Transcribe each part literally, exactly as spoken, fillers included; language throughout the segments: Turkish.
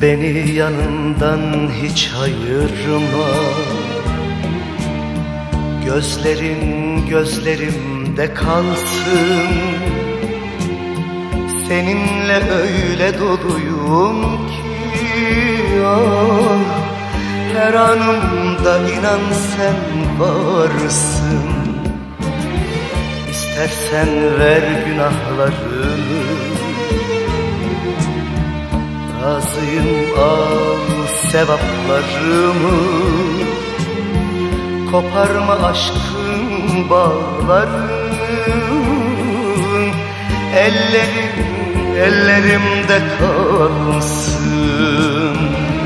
Beni yanından hiç ayırma. Gözlerin gözlerimde kalsın. Seninle öyle doluyum ki ah, her anımda inan sen varsın. İstersen ver günahlarımı, razıyım al sevaplarımı. Koparma aşkın bağlarını. Ellerim ellerimde kalsın.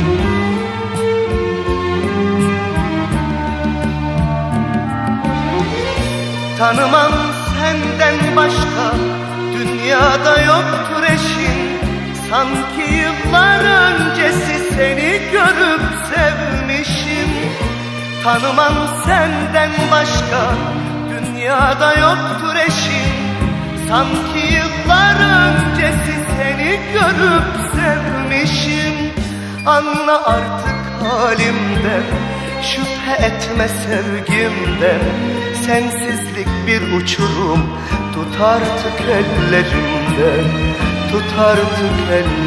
Tanımam senden başka, dünyada yoktur eşin. Sanki yıllar öncesi seni görüp sevmişim. Tanımam senden başka, dünyada yoktur eşin. Sanki yıllar öncesi seni görüp sevmişim. Anla artık halimden, şüphe etme sevgimden. Sensizlik bir uçurum, tut artık ellerimden. Tut artık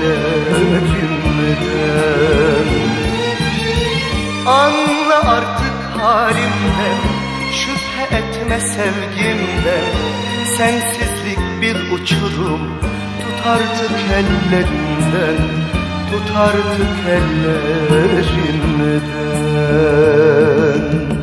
ellerimden. Anla artık halimden, şüphe etme sevgimden. Sensizlik bir uçurum, tut artık ellerimden. Tut artık ellerimden.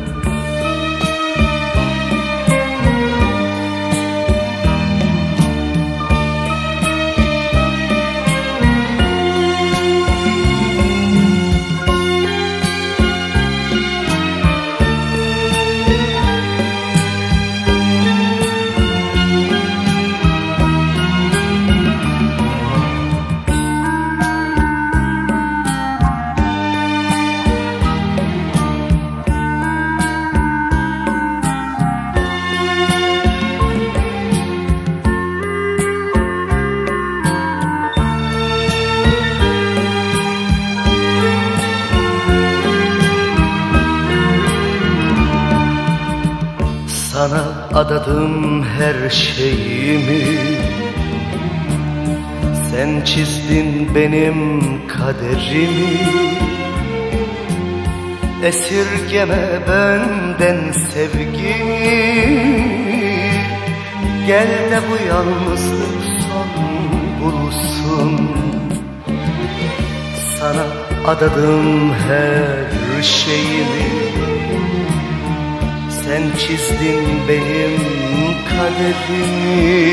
Sana adadım her şeyimi. Sen çizdin benim kaderimi. Esirgeme benden sevgini. Gel de bu yalnızlık son bulsun. Sana adadım her şeyimi. Sen çizdin benim kaderimi.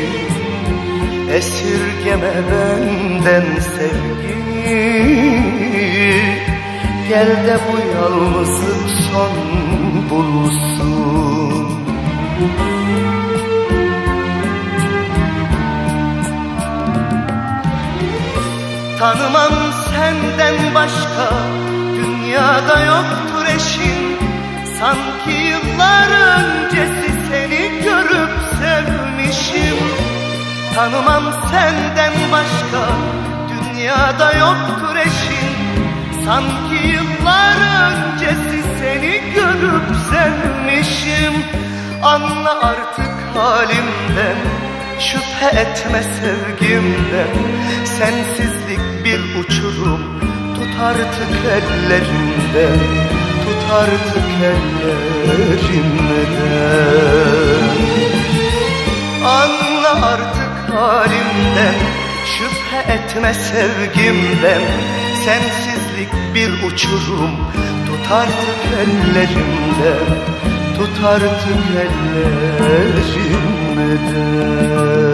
Esirgeme benden sevgini. Gel de bu yalnızlık son bulsun. Tanımam senden başka, dünyada yoktur eşin. Sanki yıllar öncesi seni görüp sevmişim. Tanımam senden başka, dünyada yoktur eşin. Sanki yıllar öncesi seni görüp sevmişim. Anla artık halimden, şüphe etme sevgimden. Sensizlik bir uçurum, tut artık ellerimden. Tut artık ellerimden. Anla artık halimden, şüphe etme sevgimden. Sensizlik bir uçurum, tut artık ellerimden. Tut artık ellerimden.